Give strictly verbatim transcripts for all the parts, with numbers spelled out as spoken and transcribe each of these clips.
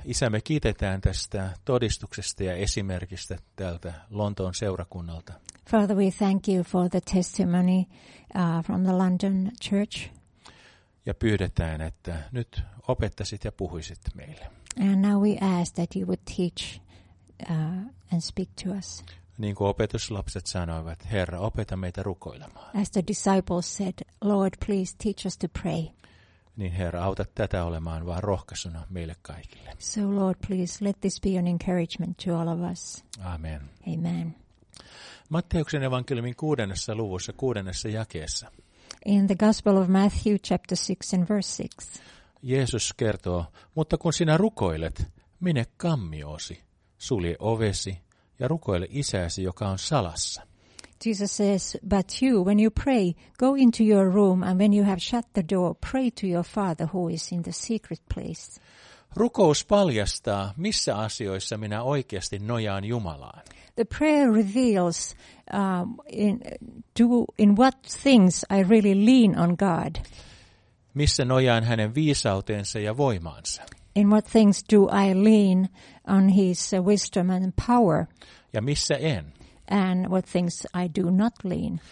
Isä, me kiitetään tästä todistuksesta ja esimerkistä tältä Lontoon seurakunnalta. Father, we thank you for the testimony uh, from the London church. Ja pyydetään, että nyt opettaisit ja puhuisit meille. And now we ask that you would teach uh, and speak to us. Niin kuin opetuslapset sanoivat, Herra, opeta meitä rukoilemaan. As the disciples said, Lord, please teach us to pray. Niin Herra, auta tätä olemaan vaan rohkaisuna meille kaikille. So Lord, please let this be an encouragement to all of us. Amen. Amen. Matteuksen evankeliumin kuudennessa luvussa, kuudennessa jakeessa. In the Gospel of Matthew, chapter six and verse six. Jeesus kertoo, mutta kun sinä rukoilet, mene kammiosi, sulje ovesi ja rukoile isäsi, joka on salassa. Jesus says, but you, when you pray, go into your room, and when you have shut the door, pray to your Father who is in the secret place. Rukous paljastaa, missä asioissa minä oikeasti nojaan Jumalaan. The prayer reveals um, in, do, in what things I really lean on God. Missä nojaan hänen viisauteensa ja voimaansa. In what things do I lean on his uh, wisdom and power. Ja missä en. And what things I do not lean.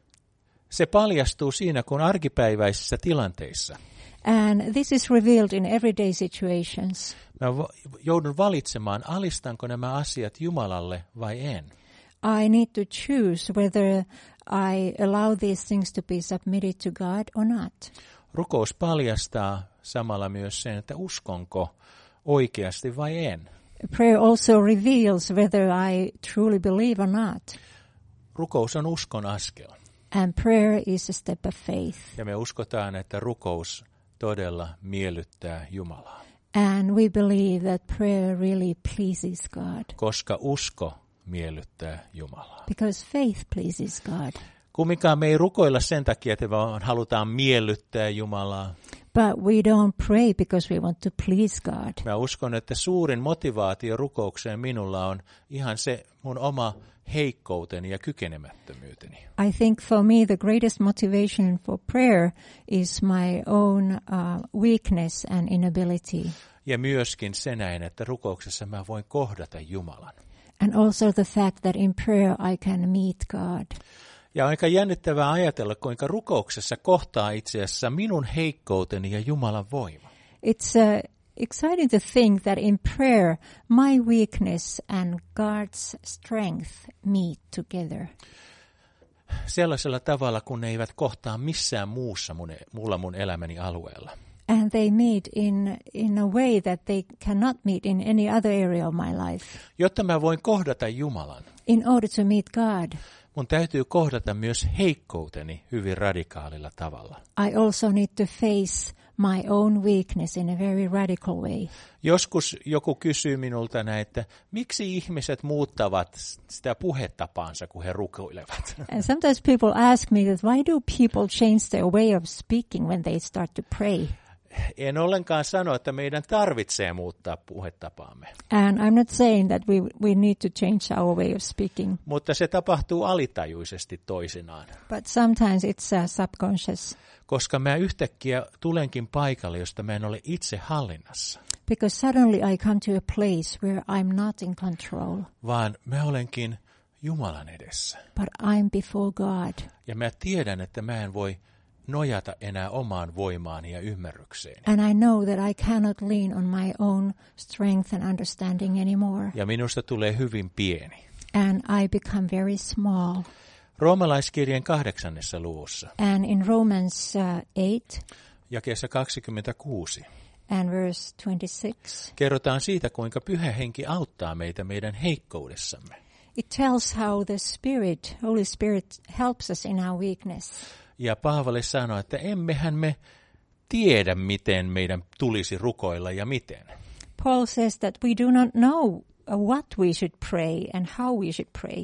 Se paljastuu siinä, kun arkipäiväisissä tilanteissa. And this is revealed in everyday situations. Mä joudun valitsemaan, alistanko nämä asiat Jumalalle vai en. I need to choose whether I allow these things to be submitted to God or not. Rukous paljastaa samalla myös sen, että uskonko oikeasti vai en. Prayer also reveals whether I truly believe or not. Rukous on uskon askel. And prayer is a step of faith. Ja me uskotaan, että rukous todella miellyttää Jumalaa. And we believe that prayer really pleases God. Koska usko miellyttää Jumalaa. Because faith pleases God. Kumminkaan me ei rukoilla sen takia, että vaan halutaan miellyttää Jumalaa. But we don't pray because we want to please God. Mä uskon, että suurin motivaatio rukoukseen minulla on ihan se mun oma heikkouteni ja kykenemättömyyteni. I think for me the greatest motivation for prayer is my own uh, weakness and inability. Ja myöskin se näin, että rukouksessa mä voin kohdata Jumalan. And also the fact that in prayer I can meet God. Ja on aika jännittävää ajatella, kuinka rukouksessa kohtaa itse asiassa minun heikkouteni ja Jumalan voima. It's uh, exciting to think that in prayer my weakness and God's strength meet together. Sellaisella tavalla, kun ne eivät kohtaa missään muussa mun, muulla mun elämäni alueella. And they meet in, in a way that they cannot meet in any other area of my life. Jotta mä voin kohdata Jumalan. In order to meet God. Mun täytyy kohdata myös heikkouteni hyvin radikaalilla tavalla. I also need to face my own weakness in a very radical way. Joskus joku kysyy minulta näin, että miksi ihmiset muuttavat sitä puhetapaansa, kun he rukoilevat? And sometimes people ask me that why do people change their way of speaking when they start to pray? En ollenkaan sano, että meidän tarvitsee muuttaa puhetapaamme. And I'm not saying that we we need to change our way of speaking. Mutta se tapahtuu alitajuisesti toisinaan. But sometimes it's uh, subconscious. Koska mä yhtäkkiä tulenkin paikalle, josta mä en ole itse hallinnassa. Because suddenly I come to a place where I'm not in control. Vaan mä olenkin Jumalan edessä. But I'm before God. Ja mä tiedän, että mä en voi nojata enää omaan voimaani ja ymmärrykseen. And I know that I cannot lean on my own strength and understanding anymore. Ja minusta tulee hyvin pieni. And I become very small. Roomalaiskirjeen kahdeksannessa luvussa. And in Romans uh, eight, jakeessa kaksikymmentäkuusi. And verse twenty-six. Kerrotaan siitä, kuinka Pyhä Henki auttaa meitä meidän heikkoudessamme. It tells how the Spirit, Holy Spirit, helps us in our weakness. Ja Paavali sanoi, että emmehän me tiedä, miten meidän tulisi rukoilla ja miten. Paul says that we do not know what we should pray and how we should pray.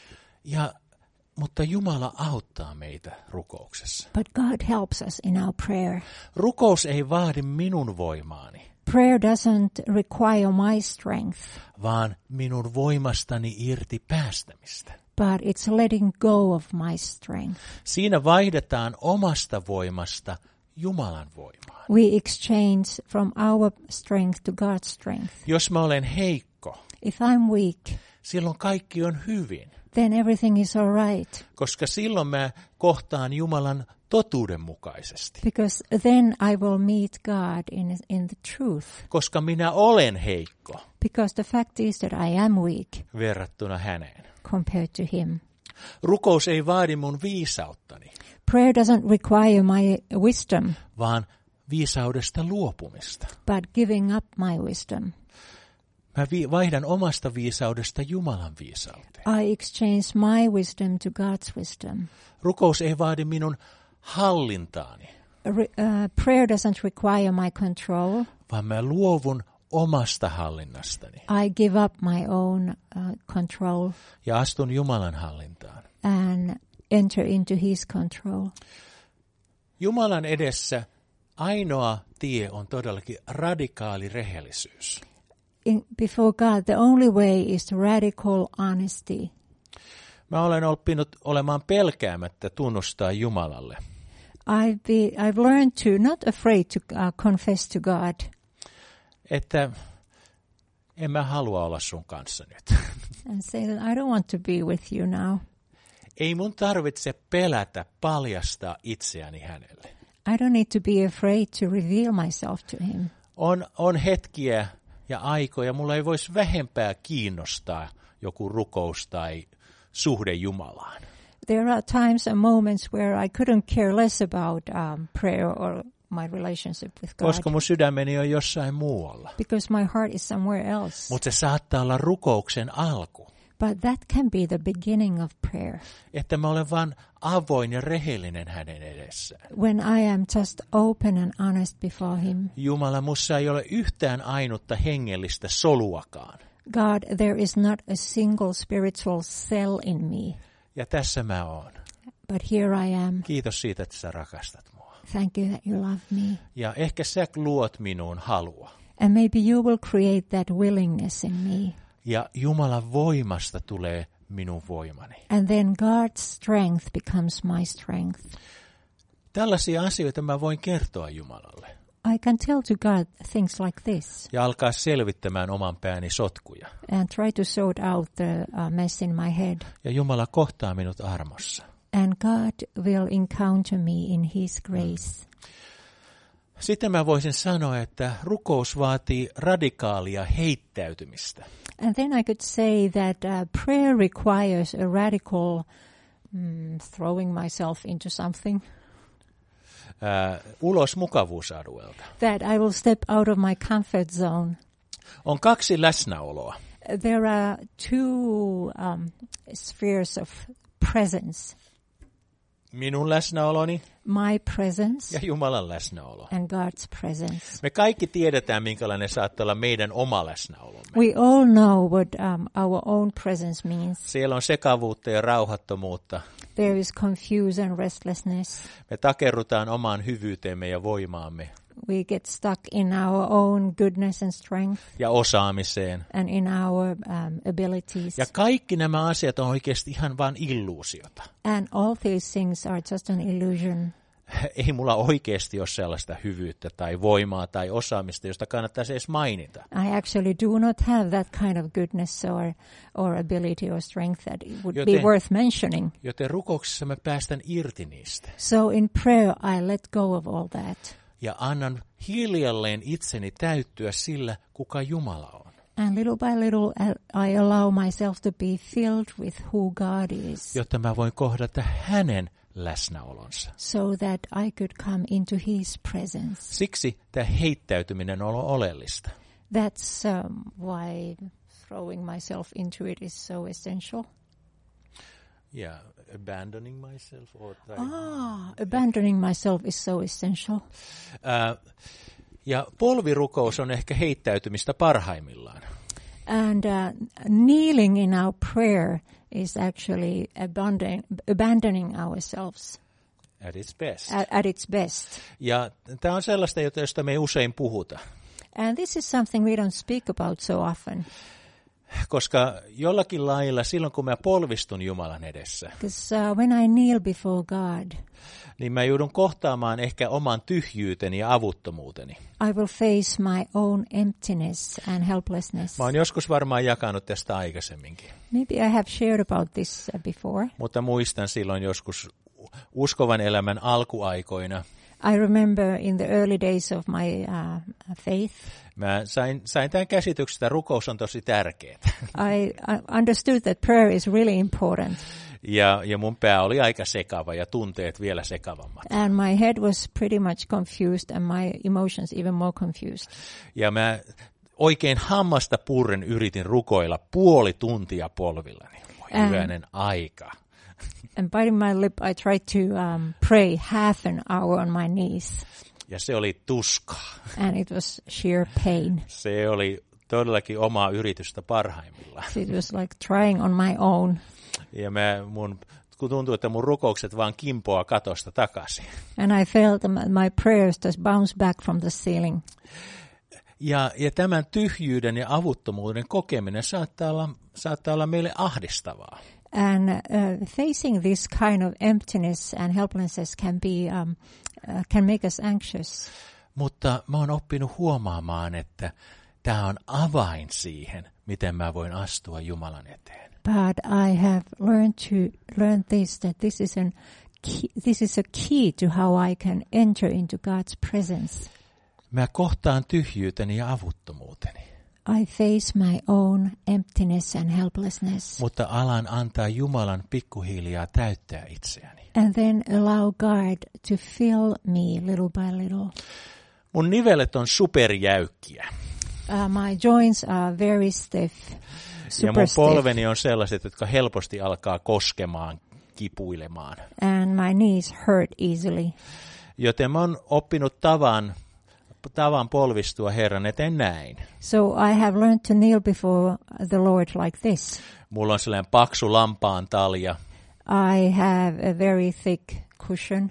Ja, mutta Jumala auttaa meitä rukouksessa. But God helps us in our prayer. Rukous ei vaadi minun voimaani. Prayer doesn't require my strength. Vaan minun voimastani irti päästämistä. But it's letting go of my strength. Siinä vaihdetaan omasta voimasta Jumalan voimaan. We exchange from our strength to God's strength. Jos mä olen heikko, If I'm weak, silloin kaikki on hyvin, then everything is all right. koska silloin mä kohtaan Jumalan totuudenmukaisesti. Because then I will meet God in, in the truth. Koska minä olen heikko Because the fact is that I am weak verrattuna häneen. compared to him. Rukous ei vaadi mun viisauttani, Prayer doesn't require my wisdom, vaan viisaudesta luopumista. but giving up my wisdom. Mä vi- vaihdan omasta viisaudesta Jumalan viisauteen. I exchange my wisdom to God's wisdom. Rukous ei vaadi minun hallintaani, Re- uh, prayer doesn't require my control. vaan mä luovun omasta hallinnastani I give up my own uh, control ja astun Jumalan hallintaan. and enter into his control. Jumalan edessä ainoa tie on todellakin radikaali rehellisyys. In, before God, the only way is radical honesty. Mä olen oppinut olemaan pelkäämättä tunnustaa Jumalalle, I've, be, I've learned to not afraid to uh, confess to God että en mä halua olla sun kanssa nyt. and say that I don't want to be with you now. Ei mun tarvitse pelätä paljastaa itseäni hänelle. I don't need to be afraid to reveal myself to him. On, on hetkiä ja aikoja, mulla ei voisi vähempää kiinnostaa joku rukous tai suhde Jumalaan. There are times and moments where I couldn't care less about um, prayer or my relationship with God. Koska mun sydämeni on jossain muualla. Because my heart is somewhere else. Mutta se saattaa olla rukouksen alku. But that can be the beginning of prayer. Että mä olen vaan avoin ja rehellinen hänen edessään. When I am just open and honest before him. Jumala, mussa ei ole yhtään ainutta hengellistä soluakaan. God, there is not a single spiritual cell in me. Ja tässä mä oon. But here I am. Kiitos siitä, että sä rakastat mua. Thank you that you love me. Ja ehkä sä luot minuun halua. And maybe you will create that willingness in me. Ja Jumalan voimasta tulee minun voimani. And then God's strength becomes my strength. Tällaisia asioita mä voin kertoa Jumalalle. I can tell to God things like this. Ja alkaa selvittämään oman pääni sotkuja. And try to sort out the uh, mess in my head. Ja Jumala kohtaa minut armossa. And God will encounter me in his grace. Sitten mä voisin sanoa, että rukous vaatii radikaalia heittäytymistä. And then I could say that uh, prayer requires a radical mm, throwing myself into something. Uh, ulos mukavuusalueelta. That I will step out of my comfort zone. On kaksi läsnäoloa. There are two um, spheres of presence. Minun läsnäoloni My presence ja Jumalan läsnäolo. and God's presence. Me kaikki tiedetään, minkälainen saattaa olla meidän oma läsnäolomme. We all know what um, our own presence means. Siellä on sekavuutta ja rauhattomuutta. There is confusion and restlessness. Me takerrutaan omaan hyvyyteemme ja voimaamme We get stuck in our own goodness and strength ja osaamiseen. and in our um, abilities. Ja kaikki nämä asiat on oikeasti ihan vain illuusiota. And all these things are just an illusion. Ei mulla oikeasti ole sellaista hyvyyttä tai voimaa tai osaamista, josta kannattaisi edes mainita. I actually do not have that kind of goodness or, or ability or strength that it would Joten- be worth mentioning. Joten rukouksessa mä päästän irti niistä So in prayer, I let go of all that. ja annan hiljalleen itseni täyttyä sillä, kuka Jumala on. And little by little, I allow myself to be filled with who God is, Jotta mä voin kohdata hänen läsnäolonsa. so that I could come into his presence. Siksi tämä heittäytyminen on oleellista. That's um, why throwing myself into it is so essential. Yeah, abandoning myself. Or Ah, abandoning myself is so essential. uh, ja polvirukous on ehkä heittäytymistä parhaimmillaan. And uh, kneeling in our prayer is actually abandoning, abandoning ourselves At its best. at, at its best. Ja tämä on sellaista, josta me ei usein puhuta. And this is something we don't speak about so often. Koska jollakin lailla silloin, kun mä polvistun Jumalan edessä, Because uh, when I kneel before God, niin mä joudun kohtaamaan ehkä oman tyhjyyteni ja avuttomuuteni. I will face my own emptiness and helplessness. Mä oon joskus varmaan jakanut tästä aikaisemminkin. Maybe I have shared about this uh, before. Mutta muistan silloin joskus uskovan elämän alkuaikoina. I remember in the early days of my uh, faith, Mä sain, sain tämän käsityksen, että rukous on tosi tärkeää. I, I understood that prayer is really important. Ja, ja mun pää oli aika sekava ja tunteet vielä sekavammat. And my head was pretty much confused and my emotions even more confused. Ja mä oikein hammasta purren yritin rukoilla puoli tuntia polvillani. Ähm. Hyvänen aika. And biting my lip, I tried to um, pray half an hour on my knees. Ja se oli tuskaa. And it was sheer pain. Se oli todellakin omaa yritystä parhaimmillaan. So it was like trying on my own. Ja mä, mun, kun tuntuu, että mun rukoukset vaan kimpoaa katosta takaisin. And I felt my prayers just bounce back from the ceiling. Ja, ja tämän tyhjyyden ja avuttomuuden kokeminen saattaa olla, saattaa olla meille ahdistavaa. And uh, facing this kind of emptiness and helplessness can be um, uh, can make us anxious. Mutta mä oon oppinut huomaamaan, että tämä on avain siihen, miten mä voin astua Jumalan eteen. But I have learned to learn this that this is an key, this is a key to how I can enter into God's presence. Mä kohtaan tyhjyyteni ja avuttomuuteni. I face my own emptiness and helplessness. Mutta alan antaa Jumalan pikkuhiljaa täyttää itseäni. And then allow God to fill me little by little. Mun nivelet on superjäykkiä. Uh, my joints are very stiff, super ja mun stiff. polveni on sellaiset, jotka helposti alkaa koskemaan, kipuilemaan. And my knees hurt easily. Joten mä oon oppinut tavan, tavan polvistua Herran eteen näin. So I have learned to kneel before the Lord like this. Mulla on sellainen paksu lampaan talja. I have a very thick cushion.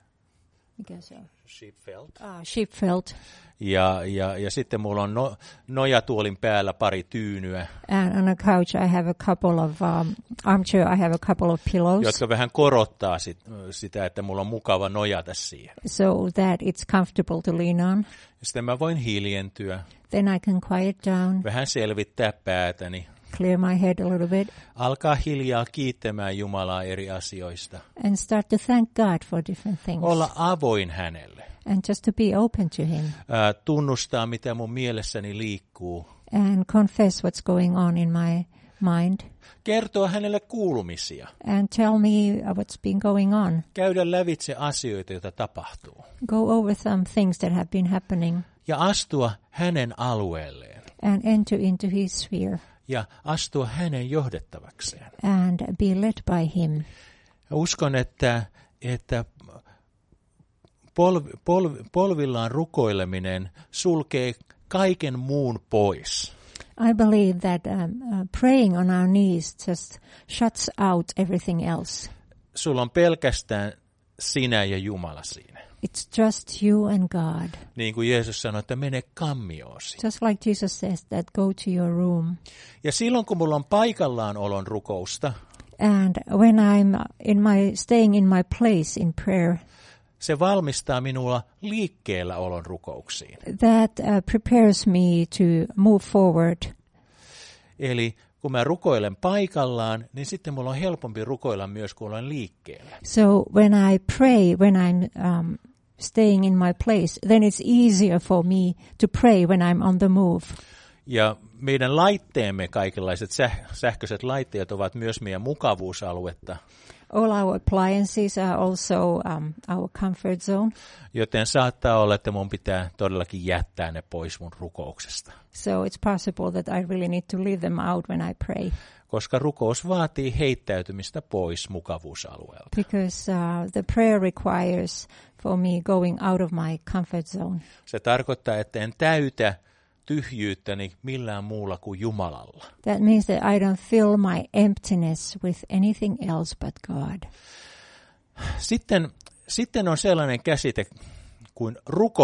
Mikä se on? Sheepfelt. Ah, sheepfelt. Ja, ja, ja sitten mulla on no, nojatuolin päällä pari tyynyä. And on a couch I have a couple of, um, armchair I have a couple of pillows. Jotka vähän korottaa sit, sitä, että mulla on mukava nojata siihen. So that it's comfortable to lean on. Sitten mä voin hiljentyä. Then I can quiet down. Vähän selvittää päätäni. Clear my head a little bit. Alkaa hiljaa kiittämään Jumalaa eri asioista. And start to thank God for different things. Olla avoin hänelle. And just to be open to him. Ää, tunnustaa, mitä mun mielessäni liikkuu. And confess what's going on in my mind. Kertoa hänelle kuulumisia. And tell me what's been going on. Käydä lävitse asioita, joita tapahtuu. Go over some things that have been happening. Ja astua hänen alueelleen. And enter into his sphere. Ja astua hänen johdettavakseen. And be led by him. Ja uskon, että, että polvi, polvi, polvillaan rukoileminen sulkee kaiken muun pois. I believe that um, uh, praying on our knees just shuts out everything else. Sulla on pelkästään sinä ja Jumala siinä. It's just you and God. Niin kuin Jeesus sanoi, että mene kammioosi. Just like Jesus says that go to your room. Ja silloin kun mulla on paikallaan olon rukousta, and when I'm in my staying in my place in prayer, se valmistaa minua liikkeellä olon rukouksiin. That uh, prepares me to move forward. Eli kun mä rukoilen paikallaan, niin sitten mulla on helpompi rukoilla myös, kun olen liikkeellä. So when I pray, when I'm um, staying in my place, then it's easier for me to pray when I'm on the move. Ja meidän laitteemme, kaikenlaiset säh- sähköiset laitteet ovat myös meidän mukavuusaluetta. All our appliances are also um, our comfort zone. Joten saattaa olla, että mun pitää todellakin jättää ne pois mun rukouksesta. So it's possible that I really need to leave them out when I pray. Koska rukous vaatii heittäytymistä pois mukavuusalueelta. Because uh, the prayer requires for me going out of my comfort zone. Se tarkoittaa, että en täytä tyhjyyttäni millään muulla kuin Jumalalla. That means that I don't fill my emptiness with anything else but God. Sitten, sitten on sellainen käsite kuin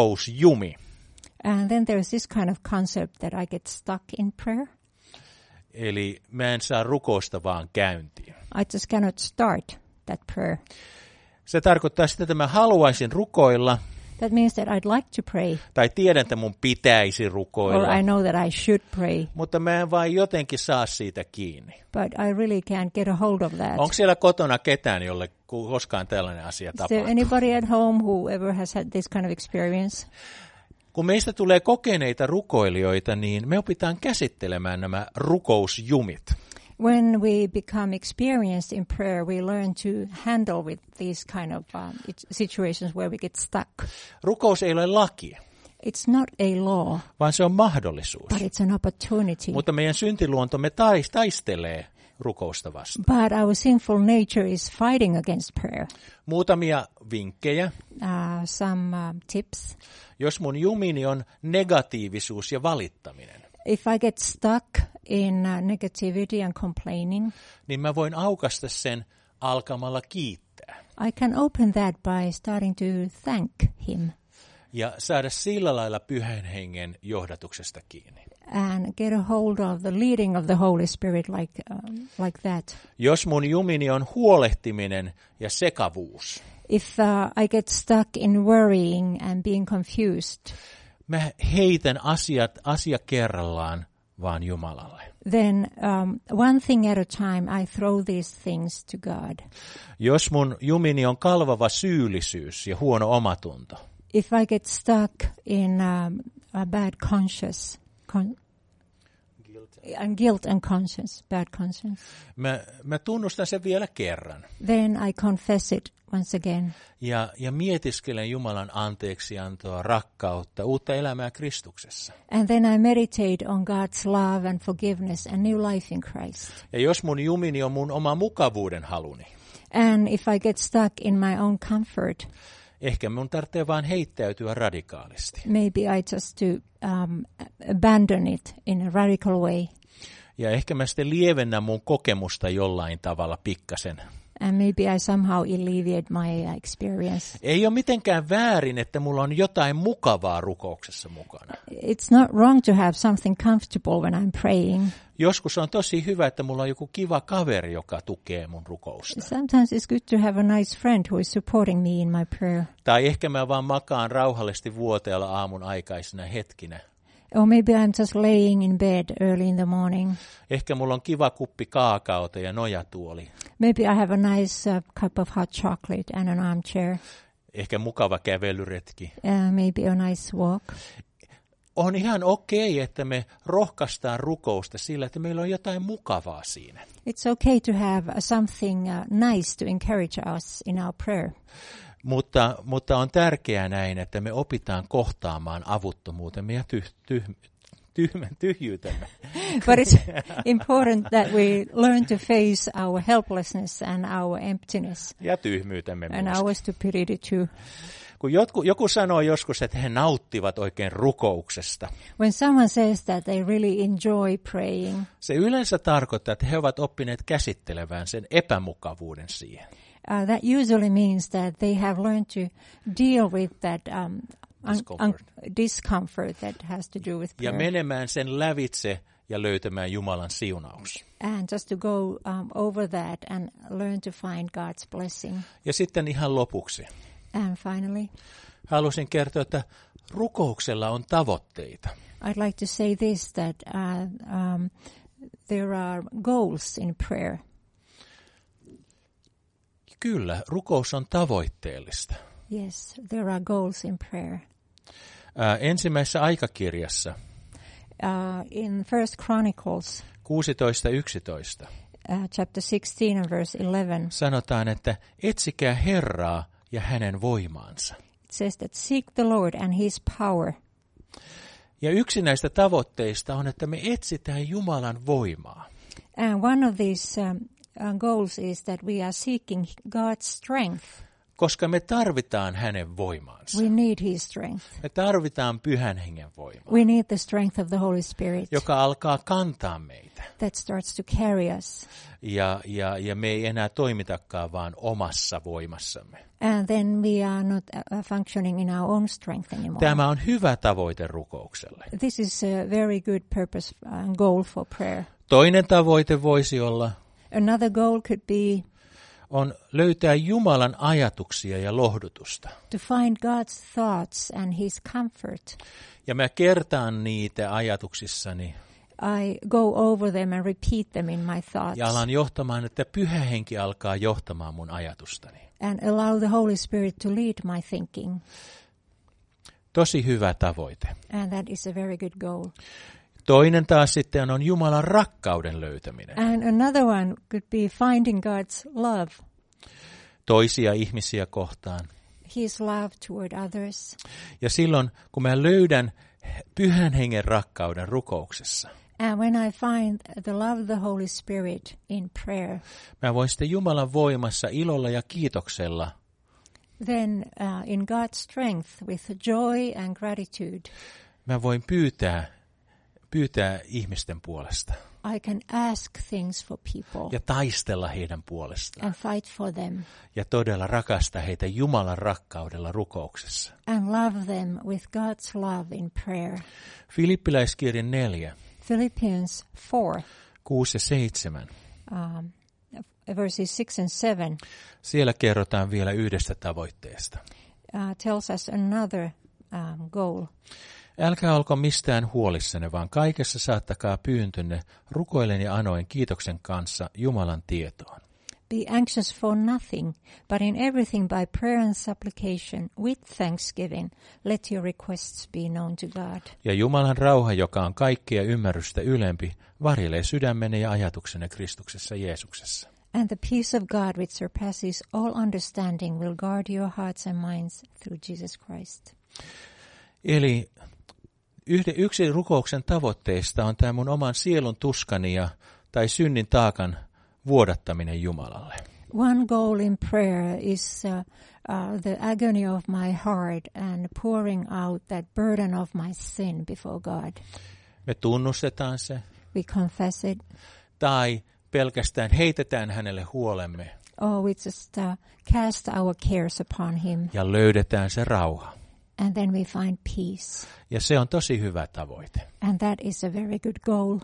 rukousjumi. And then there's this kind of concept that I get stuck in prayer. Eli mä en saa rukousta vaan käyntiin. I just cannot start that prayer. Se tarkoittaa sitä, että mä haluaisin rukoilla, That means that I'd like to pray, tai tiedän, että mun pitäisi or rukoilla, I know that I should pray, mutta mä en vaan jotenkin saa siitä kiinni. but I really can't get a hold of that. Onko siellä kotona ketään, jolle koskaan tällainen asia Is there tapahtuu? anybody at home who ever has had this kind of experience? Kun meistä tulee kokeneita rukoilijoita, niin me opitaan käsittelemään nämä rukousjumit. When we become experienced in prayer, we learn to handle with these kind of um, it- situations where we get stuck. Rukous ei ole laki, It's not a law, vaan se on mahdollisuus. but it's an opportunity. Mutta meidän syntiluontomme tais- taistelee rukousta vastaan. But our sinful nature is fighting against prayer. Muutamia vinkkejä. Uh, some uh, tips. Jos mun jumini on negatiivisuus ja valittaminen, If I get stuck in uh, negativity and complaining, niin mä voin aukaista sen alkamalla kiittää. I can open that by starting to thank Him Ja saada sillä lailla pyhän hengen johdatuksesta kiinni. and get a hold of the leading of the Holy Spirit like um, like that. Jos mun jumini on huolehtiminen ja sekavuus, If uh, I get stuck in worrying and being confused, mä heitän asiat asia kerrallaan vaan Jumalalle. then um, one thing at a time I throw these things to God. Jos mun jumini on kalvava syyllisyys ja huono omatunto, If I get stuck in um, a bad conscience, con- and guilt and conscience, bad conscience, mä, mä tunnustan sen vielä kerran. then I confess it once again. Ja, ja mietiskelen Jumalan anteeksiantoa, rakkautta, uutta elämää Kristuksessa. And then I meditate on God's love and forgiveness and new life in Christ. Ja jos mun jumini on mun oma mukavuuden haluni, And if I get stuck in my own comfort, ehkä mun tarvitsee vaan heittäytyä radikaalisti. maybe I just to um, abandon it in a radical way. Ja ehkä mä sitten lievennän mun kokemusta jollain tavalla pikkasen. And maybe I somehow alleviate my uh, experience. Ei ole mitenkään väärin, että mulla on jotain mukavaa rukouksessa mukana. It's not wrong to have something comfortable when I'm praying. Joskus on tosi hyvä, että mulla on joku kiva kaveri, joka tukee mun rukousta. Sometimes it's good to have a nice friend who is supporting me in my prayer. Tai ehkä mä vaan makaan rauhallisesti vuoteella aamun aikaisina hetkinä. Or maybe I'm just laying in bed early in the morning. Ehkä mulla on kiva kuppi kaakaota ja nojatuoli. Maybe I have a nice uh, cup of hot chocolate and an armchair. Ehkä mukava kävelyretki. Uh, maybe a nice walk. On ihan okei, että me rohkaistaan rukousta sillä, että meillä on jotain mukavaa siinä. It's okay to have uh, something uh, nice to encourage us in our prayer. Mutta, mutta on tärkeää näin, että me opitaan kohtaamaan avuttomuutemme ja tyh, tyh, tyhmän tyhjyytemme. But it's important that we learn to face our helplessness and our emptiness Ja tyhmyytemme and myös. our stupidity too. Kun joku, joku sanoo joskus, että he nauttivat oikein rukouksesta, When someone says that they really enjoy praying, se yleensä tarkoittaa, että he ovat oppineet käsittelevään sen epämukavuuden siihen. uh, that usually means that they have learned to deal with that um, un- Discomfort. un- discomfort that has to do with Ja prayer. menemään sen lävitse ja löytämään Jumalan siunaus. And just to go um, over that and learn to find God's blessing. Ja sitten ihan lopuksi And finally, halusin kertoa, että rukouksella on tavoitteita. I'd like to say this, that uh, um, there are goals in prayer. Kyllä, rukous on tavoitteellista. Yes, there are goals in prayer. Ää, ensimmäisessä aikakirjassa Uh, in First Chronicles, kuusitoista yksitoista uh, chapter sixteen and verse eleven, sanotaan, että etsikää Herraa ja hänen voimaansa. it says that seek the Lord and His power. Ja yksi näistä tavoitteista on, että me etsitään Jumalan voimaa. And one of these um, uh, goals is that we are seeking God's strength. Koska me tarvitaan hänen voimaansa. We need His strength. Me tarvitaan pyhän hengen voimaa, We need the strength of the Holy Spirit joka alkaa kantaa meitä. that starts to carry us. Ja, ja, ja me ei enää toimitakaan vaan omassa voimassamme. And then we are not uh, functioning in our own strength anymore. Tämä on hyvä tavoite rukoukselle. This is a very good purpose and goal for prayer. Toinen tavoite voisi olla Another goal could be on löytää Jumalan ajatuksia ja lohdutusta. to find God's thoughts and his comfort. Ja mä kertaan niitä ajatuksissani I go over them and repeat them in my thoughts ja alan johtamaan, että Pyhä Henki alkaa johtamaan mun ajatustani. and allow the Holy Spirit to lead my thinking. Tosi hyvä tavoite. And that is a very good goal. Toinen taas sitten on Jumalan rakkauden löytäminen. And another one could be finding God's love, Toisia ihmisiä kohtaan. his love toward others. Ja silloin, kun mä löydän Pyhän Hengen rakkauden rukouksessa, And when I find the love of the Holy Spirit in prayer, mä voin sitten Jumalan voimassa ilolla ja kiitoksella then uh, in God's strength with joy and gratitude, mä voin pyytää, pyytää ihmisten puolesta I can ask things for people ja taistella heidän puolestaan and fight for them ja todella rakastaa heitä Jumalan rakkaudella rukouksessa. and love them with God's love in prayer. Filippiläiskirjan neljä, Philippians four, kuusi ja seitsemän. um, verses six and seven Siellä kerrotaan vielä yhdestä tavoitteesta. uh, tells us another um, goal. Älkää olko mistään huolissanne, vaan kaikessa saattakaa pyyntönne rukoilen ja anoen kiitoksen kanssa Jumalan tietoon. Be anxious for nothing, but in everything by prayer and supplication, with thanksgiving, let your requests be known to God. Ja Jumalan rauha, joka on kaikkea ymmärrystä ylempi, varjelee sydämenne ja ajatuksenne Kristuksessa Jeesuksessa. And the peace of God, which surpasses all understanding, will guard your hearts and minds through Jesus Christ. Eli yhde, yksi rukouksen tavoitteista on tämä mun oman sielun tuskani ja, tai synnin taakan vuodattaminen Jumalalle. One goal in prayer is uh, uh, the agony of my heart and pouring out that burden of my sin before God. Me tunnustetaan se, We confess it, tai pelkästään heitetään hänelle huolemme or we just uh, cast our cares upon him, ja löydetään se rauha. and then we find peace. Ja se on tosi hyvä tavoite. And that is a very good goal.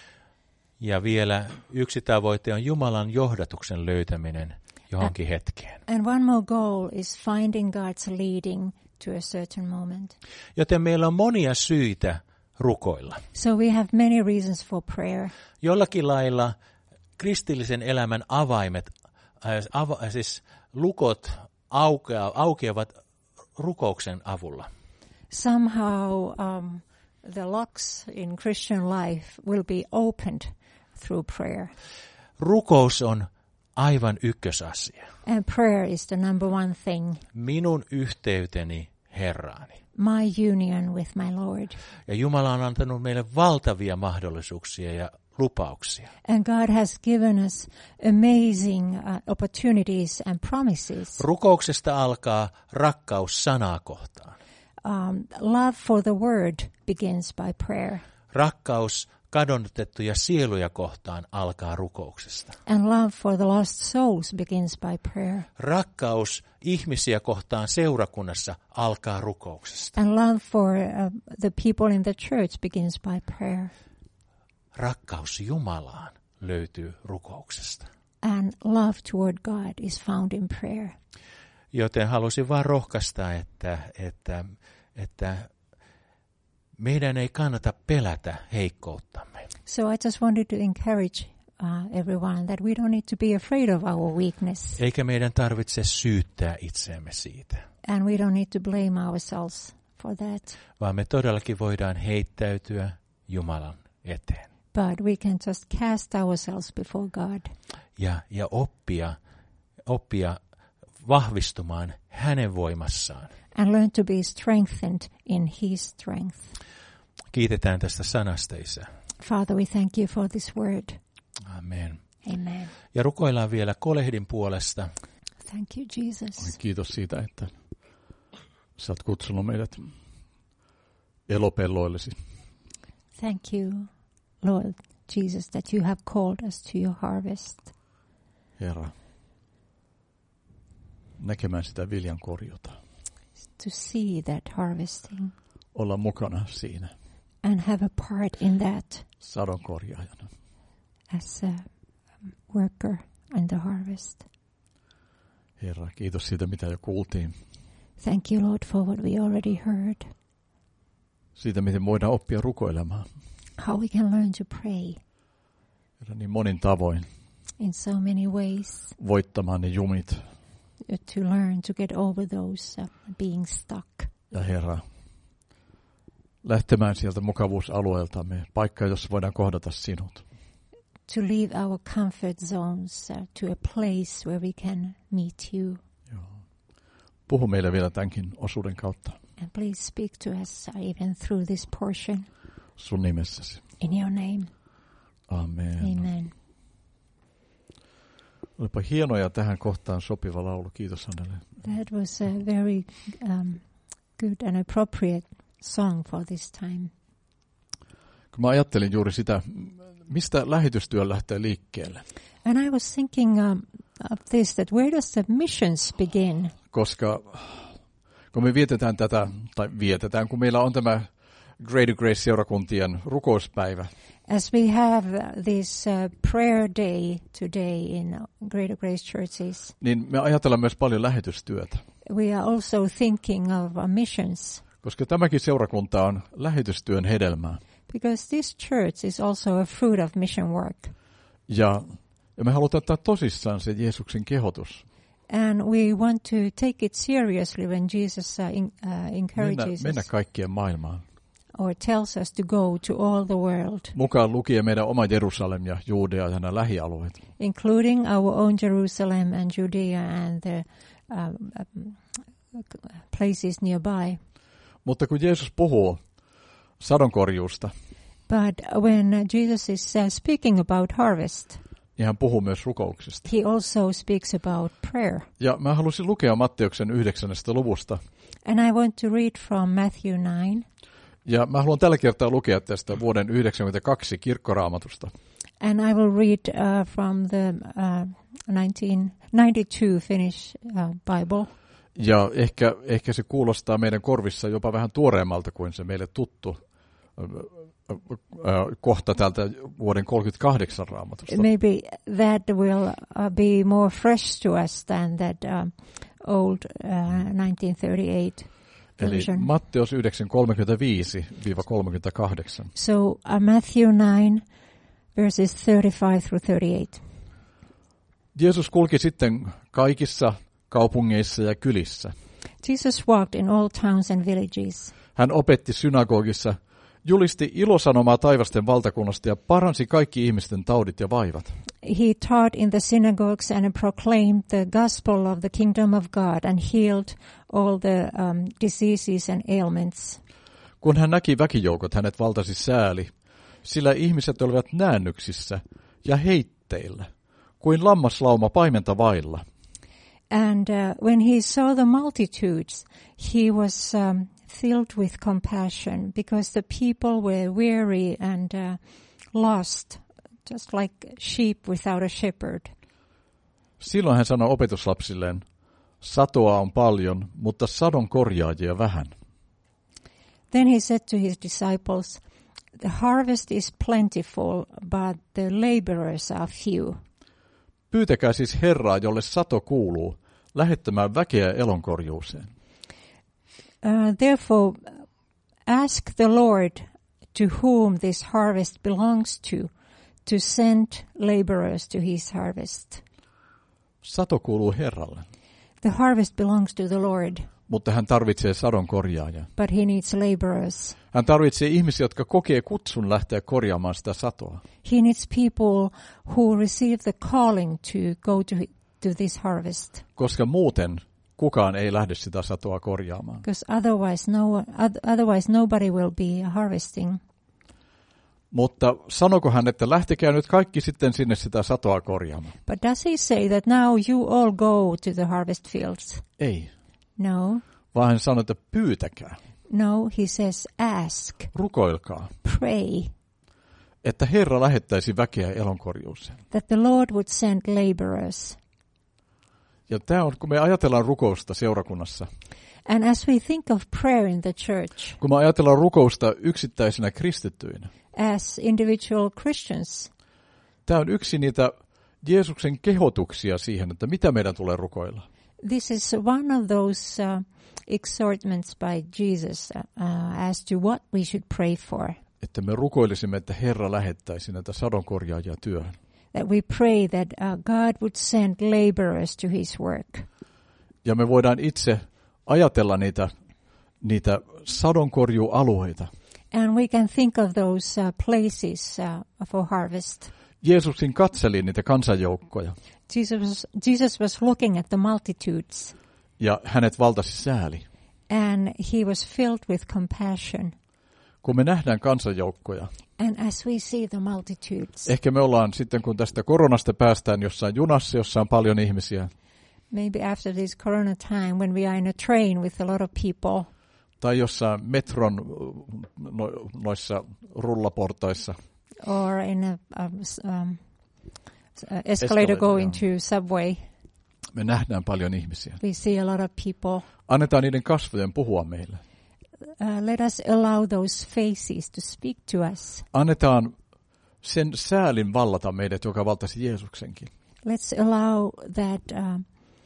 Ja vielä yksi tavoite on Jumalan johdatuksen löytäminen johonkin hetkeen. And one more goal is finding God's leading to a certain moment. Joten meillä on monia syitä rukoilla. So we have many reasons for prayer. Jollakin lailla kristillisen elämän avaimet, äh, ava, siis lukot aukea, aukeavat rukouksen avulla. Somehow um, the locks in Christian life will be opened through prayer. Rukous on aivan ykkösasia. And prayer is the number one thing. Minun yhteyteni Herraani. My union with my Lord. Ja Jumala on antanut meille valtavia mahdollisuuksia ja lupauksia. And God has given us amazing uh, opportunities and promises. Rukouksesta alkaa rakkaus sanaa kohtaan. Um, love for the word begins by prayer. Rakkaus kadontettuja sieluja kohtaan alkaa rukouksesta. And love for the lost souls begins by prayer. Rakkaus ihmisiä kohtaan seurakunnassa alkaa rukouksesta. And love for uh, the people in the church begins by prayer. Rakkaus Jumalaan löytyy rukouksesta. And love toward God is found in prayer. Joten halusin vaan rohkaista, että, että, että meidän ei kannata pelätä heikkouttamme. So I just wanted to encourage uh, everyone that we don't need to be afraid of our weakness. Eikä meidän tarvitse syyttää itseämme siitä, And we don't need to blame ourselves for that. vaan me todellakin voidaan heittäytyä Jumalan eteen But we can just cast ourselves before God ja, ja oppia, oppia vahvistumaan hänen voimassaan. and learn to be strengthened in His strength. Kiitetään tästä sanasta, Isä. Father, we thank you for this word. Amen. Amen. Ja rukoillaan vielä Kolehdin puolesta. Thank you, Jesus. Kiitos siitä, että sä oot kutsunut meidät elopelloillesi. Thank you, Lord Jesus, that you have called us to your harvest. Herra, näkemään sitä viljan korjota. To see that harvesting Olla mukana siinä and have a part in that. sadon korjaajana. as a worker in the harvest. Herra, kiitos siitä, mitä jo kuultiin. Thank you, Lord, for what we already heard. Siitä, miten voidaan oppia rukoilemaan. How we can learn to pray. Herra, niin monin tavoin. In so many ways. Voittamaan ne jumit. To learn to get over those uh, being stuck. Ja Herra, lähtemään sieltä mukavuusalueeltamme, paikka, jossa voidaan kohdata sinut. To leave our comfort zones uh, to a place where we can meet you. Joo. Puhu meille vielä tämänkin osuuden kautta. And please speak to us uh, even through this portion. Sun nimessäsi. In your name. Amen. Amen. Olipa hienoja tähän kohtaan sopiva laulu. Kiitos hänelle. That was a very um, good and appropriate song for this time. Kun mä ajattelin juuri sitä, mistä lähetystyö lähtee liikkeelle. And I was thinking um, of this, that where does the missions begin? Koska kun me vietetään tätä, tai vietetään, kun meillä on tämä Greater Grace-seurakuntien rukouspäivä. As we have this uh, prayer day today in Greater Grace churches. Niin me ajatellaan myös paljon lähetystyötä. We are also thinking of uh, missions. Koska tämäkin seurakunta on lähetystyön hedelmää. Because this church is also a fruit of mission work. Ja, ja me halutaan ottaa tosissaan se Jeesuksen kehotus. And we want to take it seriously when Jesus uh, in, uh, encourages mennä, us. Mennä kaikkien maailmaan. Or tells us to go to all the world. Mukaan lukien meidän oma Jerusalem ja Judea ja nämä lähialueet. Including our own Jerusalem and Judea and the um, um, places nearby. Mutta kun Jeesus puhuu sadonkorjuusta, but when Jesus is uh, speaking about harvest, niin hän puhuu myös rukouksesta. He also speaks about prayer. Ja mä halusin lukea Matteuksen yhdeksännestä luvusta. And I want to read from Matthew nine. Ja mä haluan tällä kertaa lukea tästä vuoden yhdeksänkymmentäkaksi kirkkoraamatusta. And I will read uh, from the uh, nineteen ninety-two Finnish uh, Bible. Ja ehkä, ehkä se kuulostaa meidän korvissa jopa vähän tuoreemmalta kuin se meille tuttu kohta täältä vuoden kolmekymmentäkahdeksan raamatusta. Maybe that will uh, be more fresh to us than that uh, old uh, nineteen thirty-eight version. Eli Matteus yhdeksän kolmekymmentäviisi kolmekymmentäkahdeksan. So uh, Matthew nine verses thirty-five through thirty-eight. Jeesus kulki sitten kaikissa kaupungeissa ja kylissä. Jesus walked in all towns and villages. Hän opetti synagogissa, julisti ilosanomaa taivasten valtakunnasta ja paransi kaikki ihmisten taudit ja vaivat. He taught in the synagogues and proclaimed the gospel of the kingdom of God and healed all the um, diseases and ailments. Kun hän näki väkijoukot, hänet valtasi sääli, sillä ihmiset olivat näännyksissä ja heitteillä, kuin lammaslauma paimenta vailla. And uh, when he saw the multitudes, he was um, filled with compassion because the people were weary and uh, lost, just like sheep without a shepherd. Silloin hän sanoi opetuslapsilleen, satoa on paljon, mutta sadon korjaajia vähän. Then he said to his disciples, the harvest is plentiful, but the laborers are few. Pyytäkää siis Herraa, jolle sato kuuluu, lähettämään väkeä elonkorjuuseen. Uh, therefore, ask the Lord to whom this harvest belongs to, to send laborers to his harvest. Sato kuuluu Herralle. The harvest belongs to the Lord. Mutta hän tarvitsee sadon korjaajia. But he needs laborers. Hän tarvitsee ihmisiä, jotka kokee kutsun lähteä korjaamaan sitä satoa. He needs people who receive the calling to go to, to this harvest. Koska muuten kukaan ei lähde sitä satoa korjaamaan. Because otherwise, no, otherwise nobody will be harvesting. Mutta sanoko hän, että lähtekää nyt kaikki sitten sinne sitä satoa korjaamaan? But does he say that now you all go to the harvest fields? Ei. No. Vaan hän sanoi, että pyytäkää. No, he says ask. Rukoilkaa. Pray. Että Herra lähettäisi väkeä elonkorjuuseen. That the Lord would send laborers. Ja tämä on, kun me ajatellaan rukousta seurakunnassa. And as we think of prayer in the church. Kun me ajatellaan rukousta yksittäisenä kristittyinä. As individual Christians. Tämä on yksi niitä Jeesuksen kehotuksia siihen, että mitä meidän tulee rukoilla. This is one of those uh, exhortments by Jesus uh, as to what we should pray for. Että me rukoilisimme, että Herra lähettäisi näitä sadonkorjaajia työhön. That we pray that uh, God would send laborers to his work. Ja me voidaan itse ajatella niitä, niitä sadonkorjualueita. And we can think of those uh, places uh, for harvest. Jeesuksin katseli niitä kansanjoukkoja. Jesus, Jesus was looking at the multitudes. Ja hänet valtasi sääli. And he was filled with compassion. Kun me nähdään kansanjoukkoja. And as we see the multitudes. Ehkä me ollaan sitten, kun tästä koronasta päästään jossain junassa, jossa on paljon ihmisiä. Maybe after this corona time when we are in a train with a lot of people. Tai jossain metron no, noissa rullaportaissa. Or in a um, um, escalator going to subway. Me nähdään paljon ihmisiä. We see a lot of people. Annetaan niiden kasvojen puhua meille. Uh, let us allow those faces to speak to us. Annetaan sen säälin vallata meidät, joka valtasi Jeesuksenkin. Let's allow that um,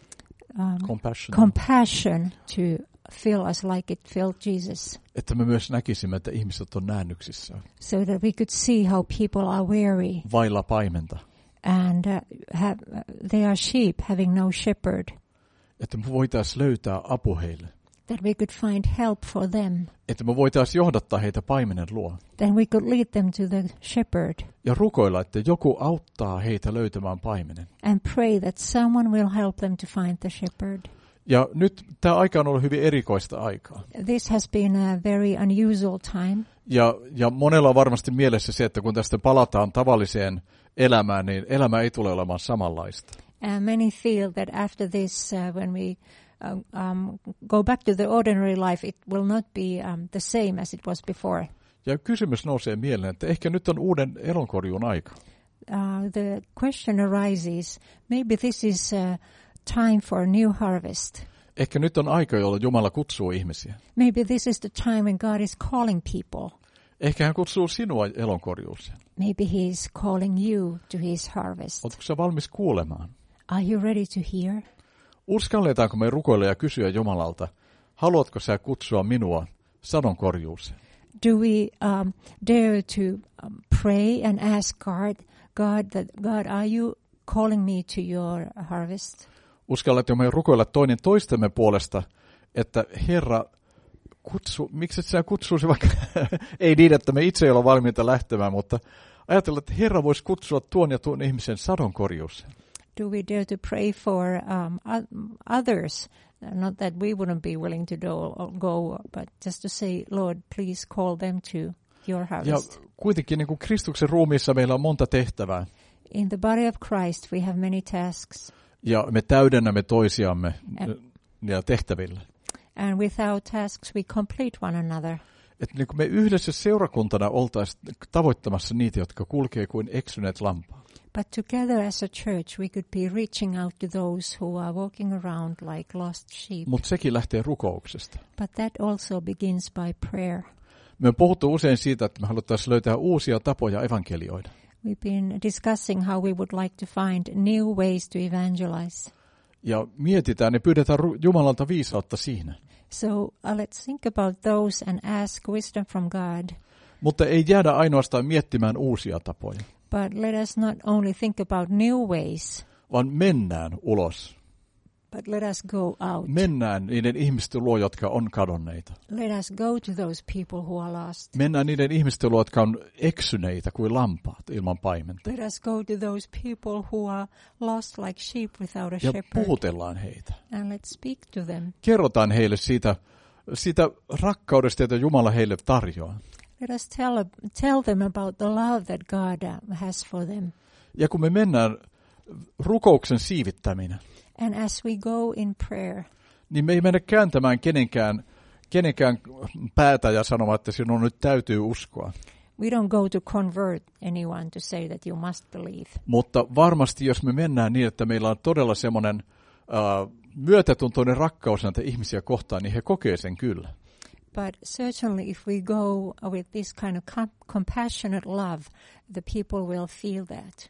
um, compassion. compassion to fill us like it filled Jesus. Että me myös näkisimme, että ihmiset on näännyksissä. So that we could see how people are weary. Vailla paimenta. And uh, have, uh, they are sheep having no shepherd. Että me voitaisiin löytää apu heille. That we could find help for them. Että me voitaisiin johdattaa heitä paimenen luo. Then we could lead them to the shepherd. Ja rukoilla, että joku auttaa heitä löytämään paimenen. And pray that someone will help them to find the shepherd. Ja nyt tämä aika on ollut hyvin erikoista aikaa. This has been a very unusual time. Ja, ja monella on varmasti mielessä se, että kun tästä palataan tavalliseen elämään, niin elämä ei tule olemaan samanlaista. And many feel that after this, uh, when we um, um, go back to the ordinary life, it will not be um, the same as it was before. Ja kysymys nousee mieleen, että ehkä nyt on uuden elonkorjuun aika. Uh, the question arises, maybe this is a time for a new harvest. Ehkä nyt on aika, jolloin Jumala kutsuu ihmisiä. Maybe this is the time when God is calling people. Ehkä hän kutsuu sinua elonkorjuuseen. Maybe he is calling you to his harvest. Oletko sä valmis kuulemaan? Are you ready to hear? Uskalletaanko me rukoilla ja kysyä Jumalalta, haluatko sä kutsua minua sadonkorjuuseen? Do we um, dare to um, pray and ask God, God, that God, are you calling me to your harvest? Uskallatko me rukoilla toinen toistemme puolesta, että Herra, kutsu, miksi et sä kutsuisi vaikka, ei niin, että me itse ei olla valmiita lähtemään, mutta ajatella, että Herra voisi kutsua tuon ja tuon ihmisen sadonkorjuuseen. Do we dare to pray for um, others? Not that we wouldn't be willing to do, go, but just to say, Lord, please call them to your harvest. Ja kuitenkin niin kuin Kristuksen ruumiissa meillä on monta tehtävää. In the body of Christ we have many tasks. Ja me täydennämme toisiamme and, ja tehtävillä. And with our tasks we complete one another. Että niin kuin me yhdessä seurakuntana oltaisiin tavoittamassa niitä, jotka kulkee kuin eksyneet lampaat. But together as a church we could be reaching out to those who are walking around like lost sheep. Mutta sekin lähtee rukouksesta. But that also begins by prayer. Me on puhuttu usein siitä, että me haluttaisiin löytää uusia tapoja evankelioida. We've been discussing how we would like to find new ways to evangelize. Ja mietitään ja pyydetään Jumalalta viisautta siinä. So uh, let's think about those and ask wisdom from God. Mutta ei jäädä ainoastaan miettimään uusia tapoja. But let us not only think about new ways. Vaan mennään ulos. But let us go out. Mennään niiden ihmisten luo, jotka on kadonneita. Let us go to those people who are lost. Mennään niiden ihmisten luo, jotka on eksyneitä kuin lampaat ilman paimenta. Let us go to those people who are lost like sheep without a ja shepherd. Ja puhutellaan heitä. And let's speak to them. Kerrotaan heille siitä, siitä rakkaudesta, jota Jumala heille tarjoaa. Let us tell, tell them about the love that God has for them. Ja kun me mennään rukouksen siivittäminä, and as we go in prayer, niin me ei mennä kääntämään kenenkään, kenenkään päätä ja sanomaan, että sinun nyt täytyy uskoa. We don't go to convert anyone to say that you must believe. Mutta varmasti, jos me mennään niin, että meillä on todella semmoinen uh, myötätuntoinen rakkaus näitä ihmisiä kohtaan, niin he kokee sen kyllä. But certainly if we go with this kind of com- compassionate love, the people will feel that.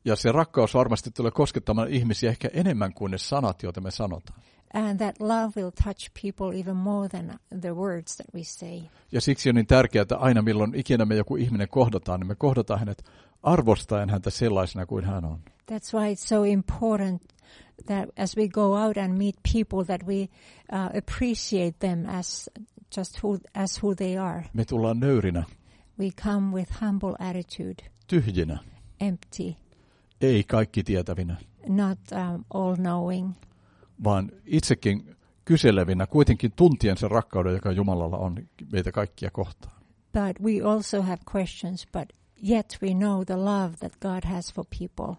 Ja se rakkaus varmasti tulee koskettamaan ihmisiä ehkä enemmän kuin ne sanat, joita me sanotaan. And that love will touch people even more than the words that we say. Ja siksi on niin tärkeää, että aina milloin ikinä me joku ihminen kohdataan, niin me kohdataan hänet arvostaen häntä sellaisena kuin hän on. That's why it's so important that as we go out and meet people that we uh, appreciate them as just who, as who they are. Me tullaan nöyrinä. We come with humble attitude. Tyhjinä. Empty. Ei kaikki tietävinä. Not um, all knowing. Vaan itsekin kyselevinä, kuitenkin tuntien sen rakkauden, joka Jumalalla on meitä kaikkia kohtaan. But we also have questions, but yet we know the love that God has for people.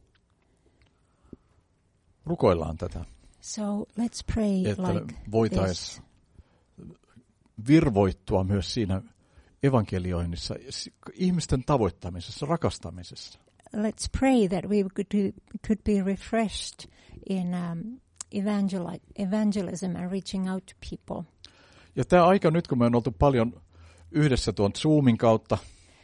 Rukoillaan tätä. So let's pray että like voitaisiin virvoittua myös siinä evankelioinnissa, ihmisten tavoittamisessa, rakastamisessa. Let's pray that we could, do, could be refreshed in um, evangeli- evangelism and reaching out to people. Ja tämä aika nyt, kun me on oltu paljon yhdessä tuon Zoomin kautta,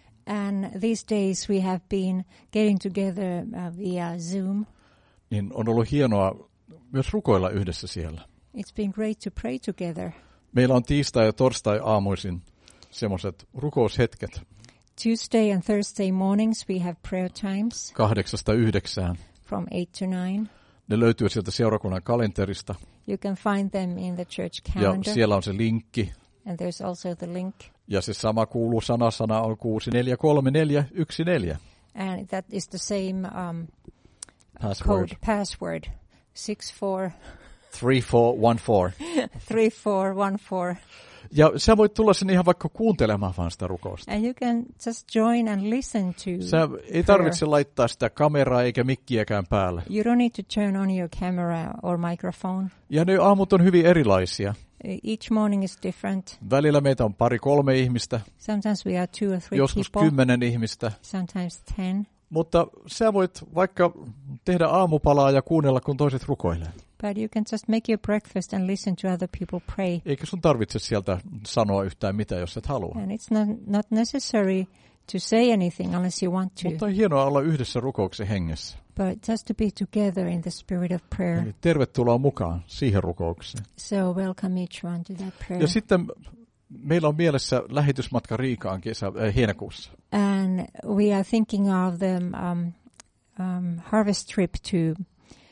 and these days we have been getting together uh, via Zoom. Niin on ollut hienoa myös rukoilla yhdessä siellä. It's been great to pray together. Meillä on tiistai- ja torstai-aamuisin semmoiset rukoushetket. Tuesday and Thursday mornings we have prayer times. Kahdeksasta yhdeksään. From eight to nine. Ne löytyy sieltä seurakunnan kalenterista. You can find them in the church calendar. Ja siellä on se linkki. And there's also the link. Ja se sama kuuluu sana-sana on kuusi neljä kolme neljä yksi neljä. And that is the same um, password. Code, password. six four three four one four. three four one four. Ja sä voit tulla sinne ihan vaikka kuuntelemaan vaan sitä rukousta. And you can just join and listen to Sä ei tarvitse laittaa sitä kameraa eikä mikkiäkään päälle. You don't need to turn on your camera or microphone. Ja ne aamut on hyvin erilaisia. Each morning is different. Välillä meitä on pari kolme ihmistä. Sometimes we are two or three joskus people. kymmenen ihmistä. Sometimes ten. Mutta sä voit vaikka tehdä aamupalaa ja kuunnella, kun toiset rukoilee. But you can just make your breakfast and listen to other people pray. Eikä sun tarvitse sieltä sanoa yhtään mitään, jos et halua. And it's not, not necessary to say anything unless you want to. Mutta on hienoa olla yhdessä rukouksen hengessä. But just to be together in the spirit of prayer. Eli tervetuloa mukaan siihen rukoukseen. So welcome each one to that prayer. Ja sitten meillä on mielessä lähetysmatka Riikaan kesä, äh, heinäkuussa. And we are thinking of the um, um, harvest trip to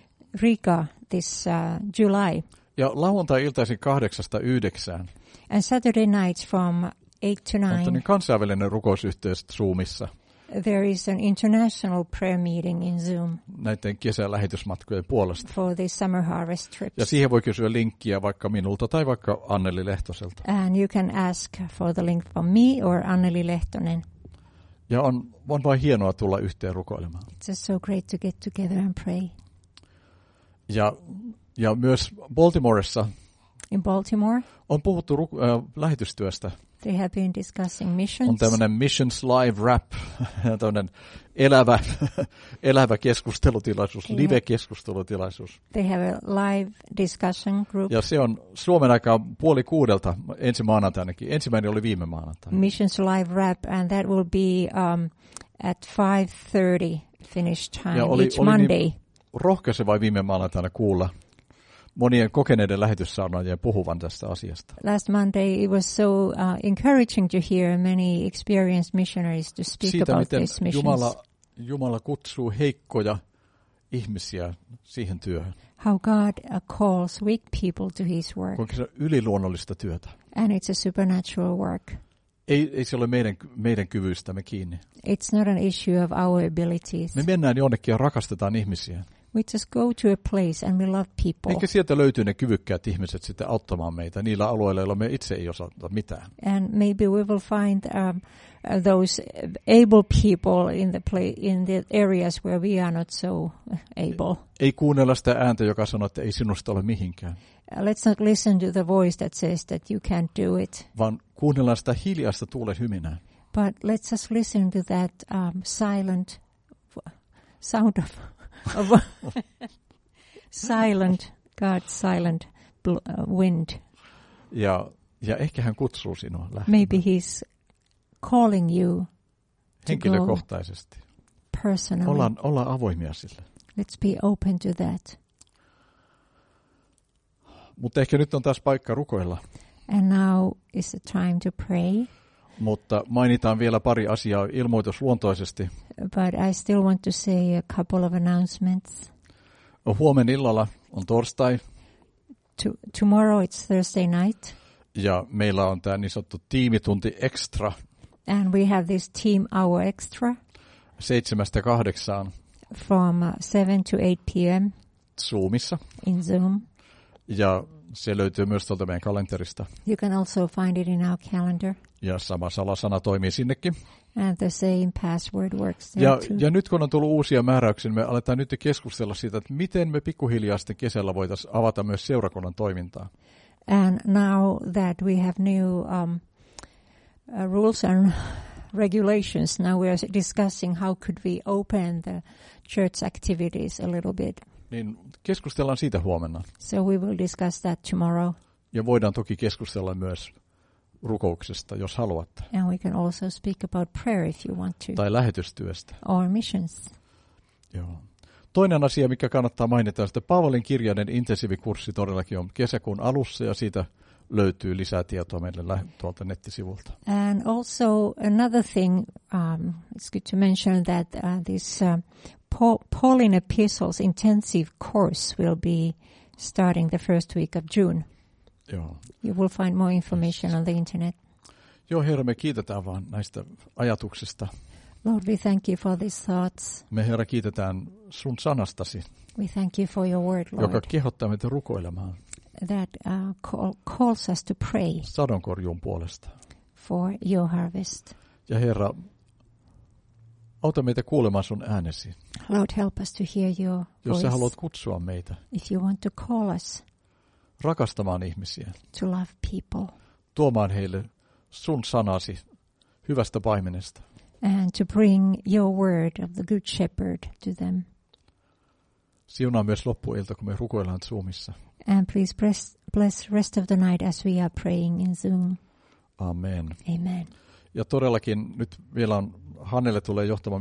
Riga this uh, July. Ja lauantai-iltaisin kahdeksasta yhdeksään. And Saturday nights from eight to nine. On kansainvälinen rukousyhteys Zoomissa. There is an international prayer meeting in Zoom. Näiden kesälähetysmatkojen puolesta. For the summer harvest trips. Ja siihen voi kysyä linkkiä vaikka minulta tai vaikka Anneli Lehtoselta. And you can ask for the link from me or Anneli Lehtonen. Ja on, on vain hienoa tulla yhteen rukoilemaan. It's just so great to get together and pray. Ja, ja myös Baltimoressa in Baltimore on puhuttu ru- äh, lähetystyöstä. They have been discussing missions. On tämmöinen Missions Live Rap, tämmöinen elävä, elävä keskustelutilaisuus, Yeah. live-keskustelutilaisuus. They have a live discussion group. Ja se on Suomen aikaan puoli kuudelta, ensi maanantainakin. Ensimmäinen oli viime maanantai. Missions Live Rap, and that will be um, at five thirty Finnish time Ja oli, each oli Monday. niin rohkaiseva viime maanantaina kuulla monien kokeneiden lähetyssaarnaajien puhuvan tästä asiasta. Last Monday it was so uh, encouraging to hear many experienced missionaries to speak Siitä, about miten these missions. Jumala, Jumala kutsuu heikkoja ihmisiä siihen työhön. How God uh, calls weak people to his work. Kuinka se on yliluonnollista työtä. And it's a supernatural work. Ei, ei se ole meidän, meidän kyvyistämme kiinni. It's not an issue of our abilities. Me mennään jonnekin ja rakastetaan ihmisiä. We just go to a place and we love people. Eikä sieltä löytyy ne kyvykkäät ihmiset sitten auttamaan meitä niillä alueilla, joilla me itse ei osata mitään. And maybe we will find um, uh, those able people in the play, in the areas where we are not so able. Ei kuunnella sitä ääntä, joka sanoo, että ei sinusta ole mihinkään. Uh, let's not listen to the voice that says that you can't do it. Vaan kuunnellaan sitä hiljaista tuulen hyminää. But let's just listen to that um, silent sound of, of silent, God's silent bl- uh, wind. Ja, ja ehkä hän kutsuu sinua lähtemään. Maybe he's calling you to go henkilökohtaisesti. personally. Ollaan, ollaan avoimia sille. Let's be open to that. Mutta ehkä nyt on taas paikka rukoilla. And now is the time to pray. Mutta mainitaan vielä pari asiaa ilmoitusluontoisesti. But I still want to say a couple of announcements. Huomenna illalla on torstai. To, tomorrow it's Thursday night. Ja meillä on tämä niin sanottu tiimitunti extra. And we have this team hour extra. Seitsemästä kahdeksaan. From uh, seven to eight p.m. Zoomissa. In Zoom. Ja se löytyy myös tuolta meidän kalenterista. You can also find it in our calendar. Ja sama salasana toimii sinnekin. And the same password works there Ja, too. ja nyt kun on tullut uusia määräyksiä, me aletaan nyt keskustella siitä, että miten me pikkuhiljaa sitten kesällä voitaisiin avata myös seurakunnan toimintaa. And now that we have new um, uh, rules and regulations, now we are discussing how could we open the church activities a little bit. Niin keskustellaan siitä huomenna. So we will discuss that tomorrow. Ja voidaan toki keskustella myös rukouksesta, jos haluatte. And we can also speak about prayer if you want to. Tai lähetystyöstä. Or missions. Joo. Toinen asia, mikä kannattaa mainita, on, että Paavalin kirjainen intensiivikurssi todellakin on kesäkuun alussa ja siitä löytyy lisää tietoa meille tuolta nettisivulta. And also another thing, um, it's good to mention that uh, this uh, Paul, Pauline Epistles intensive course will be starting the first week of June. Joo. You will find more information on the internet. Joo, Herra, me kiitetään vaan näistä ajatuksista. Lord, we thank you for these thoughts. Me, Herra, kiitetään sun sanastasi, We thank you for your word, Lord, joka kehottaa meitä rukoilemaan that uh, call, calls us to pray sadonkorjuun puolesta. for your harvest. Ja Herra, auta meitä kuulemaan sun äänesi. Lord, help us to hear your Jos sä voice. haluat kutsua meitä If you want to call us rakastamaan ihmisiä, to love people tuomaan heille sun sanasi hyvästä paimenesta. and to bring your word of the good shepherd to them. Siunaa myös loppuilta, kun me rukoillaan Zoomissa. And please bless, bless rest of the night as we are praying in Zoom. Amen. Amen. Ja todellakin nyt vielä on, Hannele tulee johtamaan